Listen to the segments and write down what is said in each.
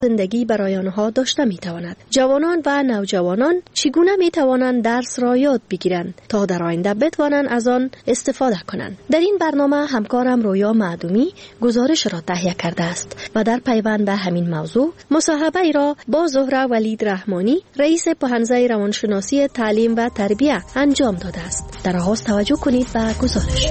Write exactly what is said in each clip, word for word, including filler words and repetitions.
زندگی برای آنها داشته می تواند. جوانان و نوجوانان چگونه می توانند درس را یاد بگیرند تا در آینده بتوانند از آن استفاده کنند. در این برنامه همکارم رویا معدومی گزارش را تهیه کرده است و در پیوند به همین موضوع مصاحبه ای را با زهره ولید رحمانی رئیس پوهنځی روانشناسی تعلیم و تربیه انجام داده است. در آغاز توجه کنید به گزارش.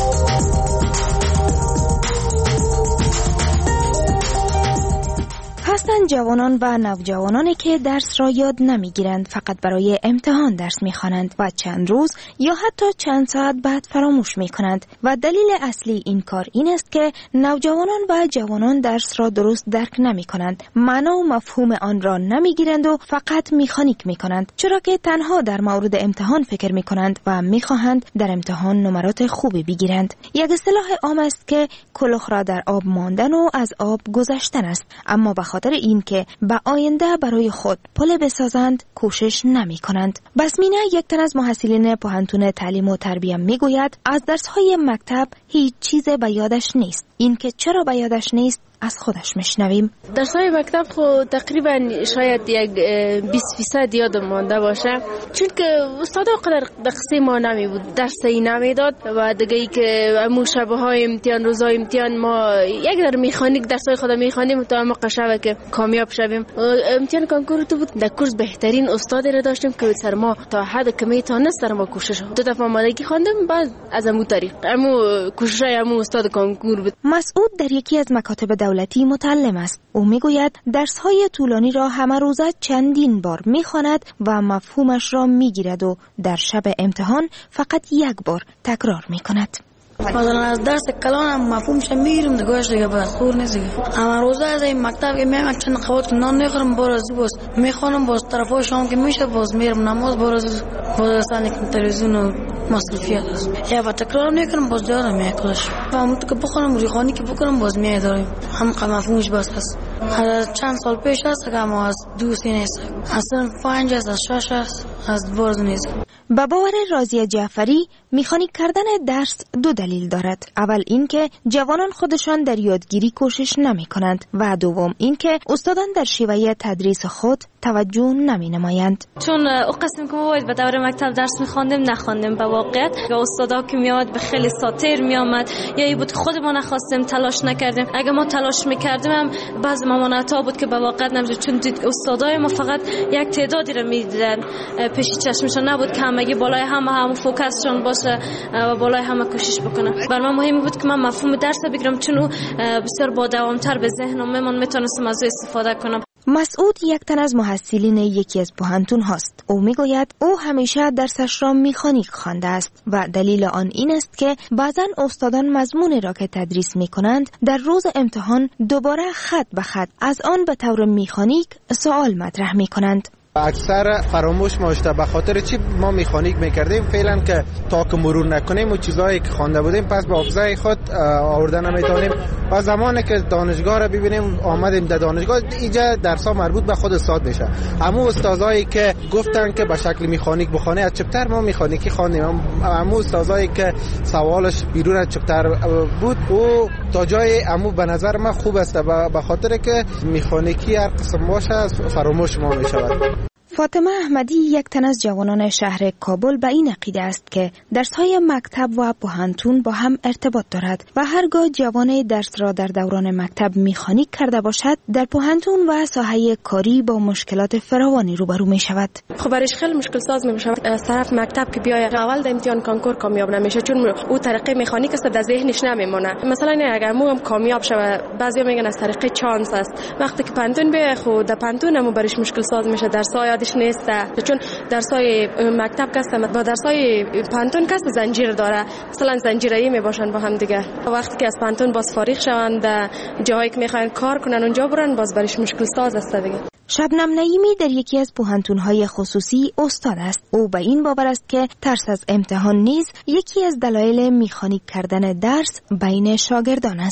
هستند جوانان و نوجوانانی که درس را یاد نمیگیرند، فقط برای امتحان درس میخوانند و چند روز یا حتی چند ساعت بعد فراموش میکنند و دلیل اصلی این کار این است که نوجوانان و جوانان درس را درست درک نمیکنند، معنا و مفهوم آن را نمیگیرند و فقط مکانیک میکنند، چرا که تنها در مورد امتحان فکر میکنند و میخواهند در امتحان نمرات خوبی بگیرند. یک اصطلاح عام است که کلوخ را در آب ماندن و از آب گذشتن است، اما به خاطر این که به آینده برای خود پل بسازند کوشش نمی کنند. بسمینه، یک تن از محصلین پوهنتون تعلیم و تربیه می گوید از درس‌های مکتب هیچ چیز به یادش نیست. این که چرا به یادش نیست از خودش میشنویم. درس‌های مکتب خود تقریبا شاید یک بیست فیصد یادم مانده باشه، چون که استاد قدر دقیقه ما نمی بود، درسی نمیداد و دیگه ای که امو شب‌های امتحان، روزهای امتحان ما یک در میخانیک درس‌های خود میخوانیم تا ما قشنگ که کامیاب شویم. امتحان کنکور تو بود، در کورس بهترین استاد را داشتیم که سر ما تا حد که میتونست سر ما کوشش دو دفعه مالکی خواندم، بعد از امو طریق امو کوشش امو استاد کنکور بود. مسعود در یکی از مکاتب دولتی متعلم است. او میگوید درس‌های طولانی را همه روزه چندین بار میخواند و مفهومش را میگیرد و در شب امتحان فقط یک بار تکرار میکند. مثلا از درس کلان مفهومش میگیرم نگاهش دیگه بس خور نیست. اما روزه از این مکتب که میام چند خواهد که نان نخورم باز باز میخوانم باز طرفای شام که میشه باز میرم نماز باز باز استانی که تلویزیون و مصرفیات است. یا با تکرار میکنم باز یادم میاد. فهمم که بخونم ریخانی که بکنم باز میادم. هم مفهومش بس است. از چند سال پیش است که ما از دو سه نیست. اصلا پنج از شش است از باز نیست. با باور رازیه جعفری مکانیک کردن درس دو دلیل دارد. اول اینکه جوانان خودشان در یادگیری کوشش نمی کنند و دوم اینکه استادان در شیوه تدریس خود توجه نمی نمایند. چون او قسم که ما باید به دور مکتب درس می خواندیم نخواندیم، به واقعیت استادا که می آمد به خیلی ساتیر می آمد یا ای بود خود ما نخواستیم تلاش نکردیم. اگه ما تلاش می کردیم هم بعضی ممانعت‌ها بود که به واقعیت نمیشه، چون دید استادای ما فقط یک تعدادی رو می دیدن پیش چشمشون، نبود که همگی بالای همه هم فوکسشون باشه و بالای همه کوشش بکنه. برای من مهم بود که من مفهوم درس بگیرم، چون او بسیار با دوامتر به ذهنم من میتونستم از استفاده کنم. مسعود یک تن از محصلین یکی از پوهنتون هاست. او میگوید او همیشه درسش را مکانیک خوانده است و دلیل آن این است که بعضا استادان مضمون را که تدریس میکنند در روز امتحان دوباره خط به خط از آن به طور مکانیک سوال مطرح میکنند. اکثر فراموش ماشته به خاطر چی ما مکانیک میکردیم فعلا که تا که مرور نکنیم و چیزایی که خوانده بودیم پس به حافظه خود آوردن نمیتونیم. و زمانی که دانشگاه را ببینیم آمدیم در دانشگاه اینجا درس‌ها مربوط به خود استاد میشه. اما استادایی که گفتن که به شکل مکانیک بخونه از چپتر ما مکانیکی خواندیم. اما استادایی که سوالش بیرون از چپتر بود او تا جای امو به نظر من خوب است به خاطر که مکانیکی هر قسم باشه فراموش ما میشود. فاطمه احمدی یک تن از جوانان شهر کابل به این عقیده است که درس‌های مکتب و پوهنتون با هم ارتباط دارد و هرگاه جوان درس را در دوران مکتب مکانیک کرده باشد در پوهنتون و ساحه کاری با مشکلات فراوانی روبرو می شود. خب برایش خیلی مشکل ساز می شود از طرف مکتب که بیای اول در امتحان کنکور کامیاب نمیشه، چون او طریقه مکانیک است در ذهنش نمیمونه. مثلا اگر مو هم کامیاب شوه بعضیا میگن از طریق چانس است. وقتی که پنتون بیای خود در پنتون هم برایش مشکل ساز میشه، درس‌ها یادش نیست، چون درسای مکتب کسته با درسای پانتون کسته زنجیر داره، مثلا زنجیرایی می باشن با هم دیگه. وقتی که از پانتون باز فارغ شوند جایی که میخواین کار کنن اونجا برن باز برش مشکل ساز است دیگه. شبنم نعیمی در یکی از پوهنتون‌های خصوصی استاد است. او به این باور است که ترس از امتحان نیز یکی از دلایل مکانیک کردن درس بین شاگردان است.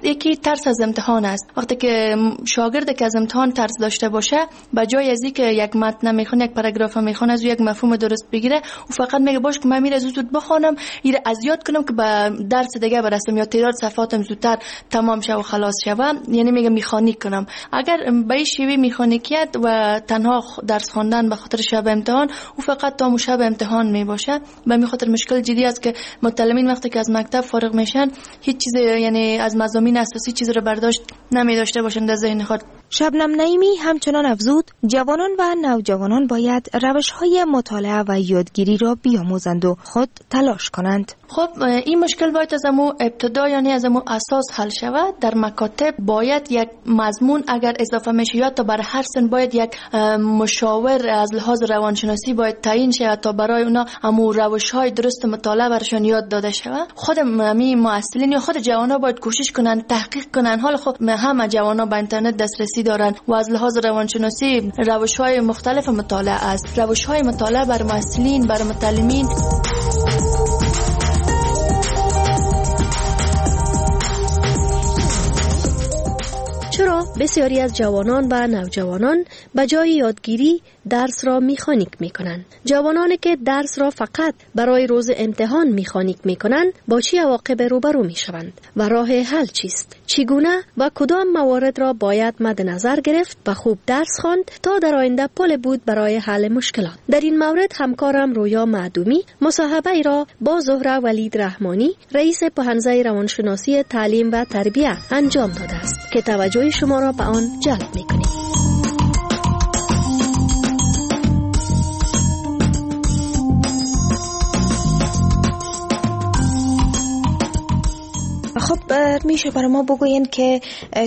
یکی ترس از امتحان است. وقتی که شاگرد که از امتحان ترس داشته باشه، به جای از اینکه یک متن میخونه، یک پاراگراف میخونه، از یک مفهوم درست بگیره، او فقط میگه باش که من میره زود بخونم، ایره از یاد کنم که به درس دیگه برسم یا تعداد صفحاتم زودتر تمام شه و خلاص شه. یعنی میگه میخانیک کنم. اگر به این شیوه میخانیکیت و تنها درس خواندن به خاطر شب امتحان، او فقط تا شب امتحان میباشه. به می خاطر مشکل جدی است که متعلمین وقتی که از مکتب فارغ میشن هیچ چیز، یعنی از مضامین اساسی چیز رو برداشت نمی داشته باشند در ذهن خود. شبنم نعیمی همچنان افزود جوانان و نوجوانان باید روش‌های مطالعه و یادگیری را بیاموزند و خود تلاش کنند. خب این مشکل باید از امو ابتدا، یعنی از امو اساس حل شود. در مکاتب باید یک مضمون اگر اضافه میشه یا تا برای هر سن باید یک مشاور از لحاظ روانشناسی باید تعیین شود تا برای اونا امو روش‌های درست مطالعه برشان یاد داده شود. خود می معلمین یا خود جوانا باید کوشش کنن تحقیق کنن. حال خب همه جوانا به اینترنت دسترسی دارن و از لحاظ روانشناسی روش‌های مختلف مطالعه است. روش‌های مطالعه بر معلمین، بر متعلمین. چرا بسیاری از جوانان و نوجوانان به جای یادگیری درس را میخانیک میکنند؟ جوانانی که درس را فقط برای روز امتحان میخانیک میکنند با چه عواقب روبرو میشوند و راه حل چیست؟ چگونه و کدام موارد را باید مد نظر گرفت و خوب درس خواند تا در آینده پل بود برای حل مشکلات؟ در این مورد همکارم رویا معدومی مصاحبه ای را با زهره ولید رحمانی، رئیس پوهنځی روانشناسی تعلیم و تربیت انجام داده است که توجه شما را به آن جلب می‌کنیم. خب میشه برای ما بگوین که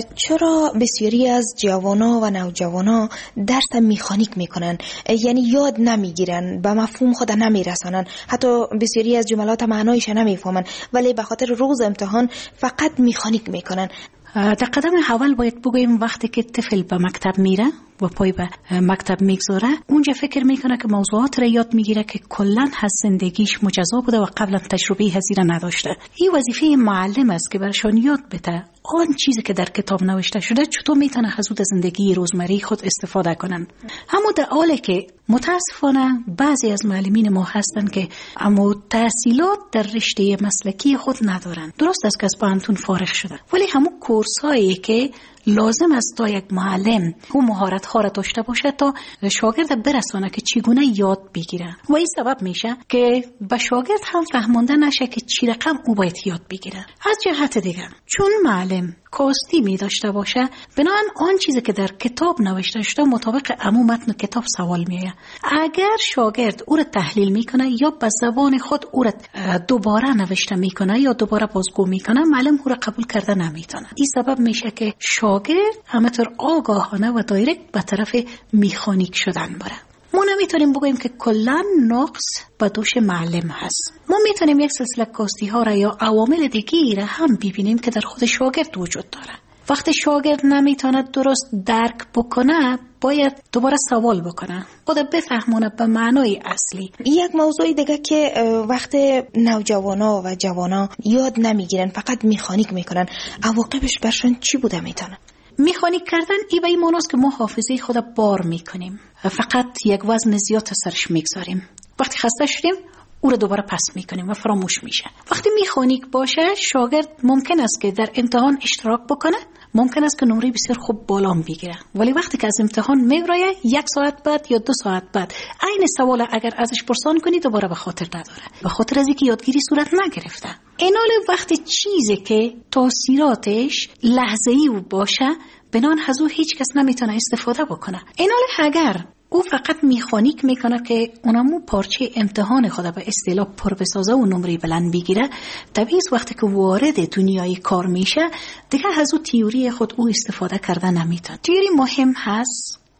چرا بسیاری از جوانا و نوجوانا درس میخانیک میکنن، یعنی یاد نمیگیرن، به مفهوم خود نمیرسانن، حتی بسیاری از جملات معنایش نمیفهمن، ولی به خاطر روز امتحان فقط میخانیک میکنن؟ در قدم اول باید بگویم وقتی که طفل به مکتب میره و پای به مکتب میگذاره، اونجا فکر میکنه که موضوعات را یاد میگیره که کلن از زندگیش مجزا بوده و قبلا تجربه هزیره نداشته. این وظیفه معلم است که برشان یاد بده آن چیزی که در کتاب نوشته شده چطور میتونه حضور زندگی روزمره خود استفاده کنن. اما در حالی که متاسفانه بعضی از معلمین ما هستن که اما تحصیلات در رشته مسلکی خود ندارن. درست است که از پانتون فارغ شده، ولی همون کورس هایی که لازم است تا یک معلم اون مهارت ها را داشته باشه تا شاگرد برسانه که چگونه یاد بگیره و این سبب میشه که به شاگرد هم فهمانده نشه که چی رقم او باید یاد بگیره. از جهت دیگه چون معلم کاستی می داشته باشه، بنابراین آن چیزی که در کتاب نوشته شده مطابق عموم متن کتاب سوال میآید. اگر شاگرد او را تحلیل میکنه یا به زبان خود او را دوباره نوشته میکنه یا دوباره بازگو میکنه، معلم او را قبول کرده نمیتونه. این سبب میشه که شاگرد همطور آگاهانه و دایرکت به طرف میخانیک شدن بره. ما نمیتونیم بگوییم که کلا نقص به دوش معلم هست. ما میتونیم یک سلسله کاستی ها را یا عوامل دیگری را هم ببینیم که در خود شاگرد وجود داره. وقتی شاگرد نمیتونه درست درک بکنه، باید دوباره سوال بکنه، خود بفهمونه به معنای اصلی. یک موضوع دیگه که وقت نوجوانا و جوانا یاد نمیگیرن، فقط میخانیک میکنن، عواقبش برشون چی بوده میتونه؟ میخانیک کردن ای به این معناست که ما حافظه خود بار میکنیم، فقط یک وزن زیاد سرش میگذاریم. وقتی خسته شدیم او رو دوباره پس میکنیم و فراموش میشه. وقتی میخانیک باشه، شاگرد ممکن است که در امتحان اشتراک بکنه، ممکن است که نمره بسیار خوب بالا بگیره، ولی وقتی که از امتحان میگذره یک ساعت بعد یا دو ساعت بعد عین سوال اگر ازش پرسان کنی دوباره به خاطر نداره، به خاطر از اینکه یادگیری صورت نگرفته. اینال وقتی چیزی که تاثیراتش لحظه‌ای باشه، بنان حضور هیچ کس نمیتونه استفاده بکنه. اینال اگر او فقط میخانیک میکنه که اونمو پارچه امتحان خود به اصطلاح پر بسازه و نمره بلند بگیره، طبیعی است وقتی که وارد دنیای کار میشه دیگه از او تئوری خود او استفاده کرده نمیتونه. تئوری مهم هست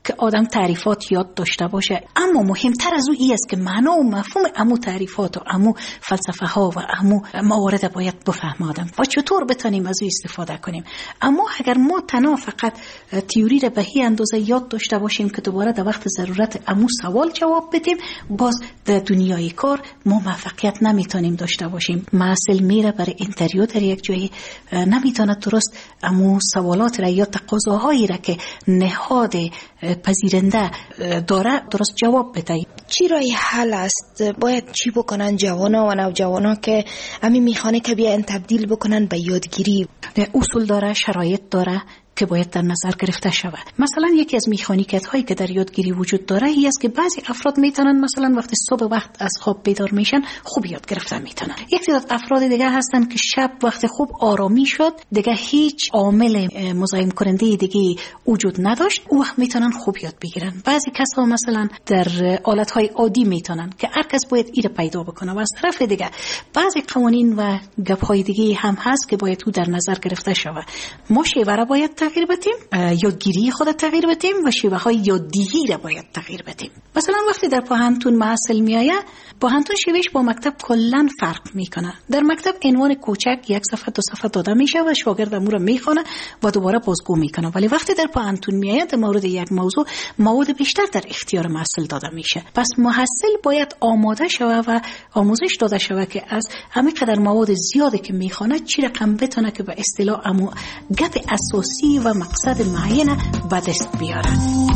که آدم تعریفات یاد داشته باشه، اما مهمتر از اون این است که معنا و مفهوم امو تعریفات و امو فلسفه ها و امو موارد باید بفهم آدم و چطور بتونیم از او استفاده کنیم. اما اگر ما تنها فقط تئوری را به این اندازه یاد داشته باشیم که دوباره در وقت ضرورت امو سوال جواب بدیم، باز در دنیای کار ما موفقیت نمیتونیم داشته باشیم. محصل میره برای اینترویو در یک جایی، نمیتونه درست امو سوالات را یا تقاضاهایی را که نهاد پذیرنده داره درست جواب بده. چی رای حل است؟ باید چی بکنن جوانا و نوجوانا که همین میخوانه که بیان تبدیل بکنن به یادگیری؟ اصول داره، شرایط داره که باید در نظر گرفته شود. مثلا یکی از مکانیکت هایی که در یادگیری وجود داره این است که بعضی افراد میتونن مثلا وقتی صبح وقت از خواب بیدار میشن خوب یاد گرفتن میتونن. یک تعداد افراد دیگه هستن که شب وقت خوب آرامی شد، دیگه هیچ عامل مزاحم کننده دیگه وجود نداشت، او وقت میتونن خوب یاد بگیرن. بعضی کسا مثلا در حالت های عادی میتونن که هر کس باید ایره پیدا بکنه. و از طرف دیگه بعضی قوانین و گپ های دیگه هم هست که باید او در نظر گرفته شود. ما شیوه باید تغییر بدیم، یادگیری خود تغییر بدیم و شیوه های یاددهی را باید تغییر بدیم. مثلا وقتی در پوهنتون محصل میآید، پوهنتون شیوهش با مکتب کلا فرق میکنه. در مکتب عنوان کوچک یک صفحه دو صفحه داده میشه و شاگرد امور رو میخونه و دوباره بازگو میکنه، ولی وقتی در پوهنتون میآید در مورد یک موضوع مواد بیشتر در اختیار محصل داده میشه. پس محصل باید آماده شود و آموزش داده شود که از همین قدر مواد زیادی که میخونه چی رقم بتونه که به اصطلاح امو گپ اساسی و مقصد معین به دست بیاره.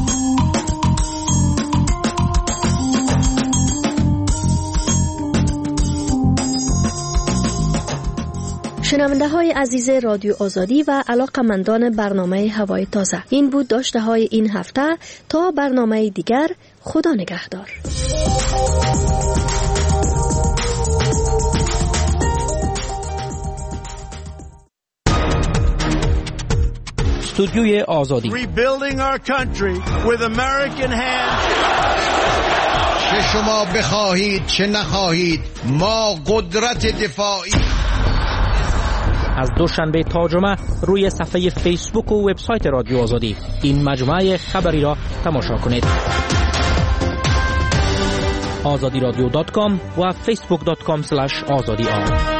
شنونده های عزیز رادیو آزادی و علاقمندان برنامه هوای تازه، این بود داشته های این هفته. تا برنامه دیگر، خدا نگهدار. استودیوی آزادی. Rebuilding our country with American hands. چه شما بخواهید چه نخواهید، ما قدرت دفاعی. از دوشنبه تا جمعه روی صفحه فیسبوک و وبسایت رادیو آزادی این مجموعه خبری را تماشا کنید. آزادی رادیو دات کام و فیسبوک دات کام اسلش آزادی آر.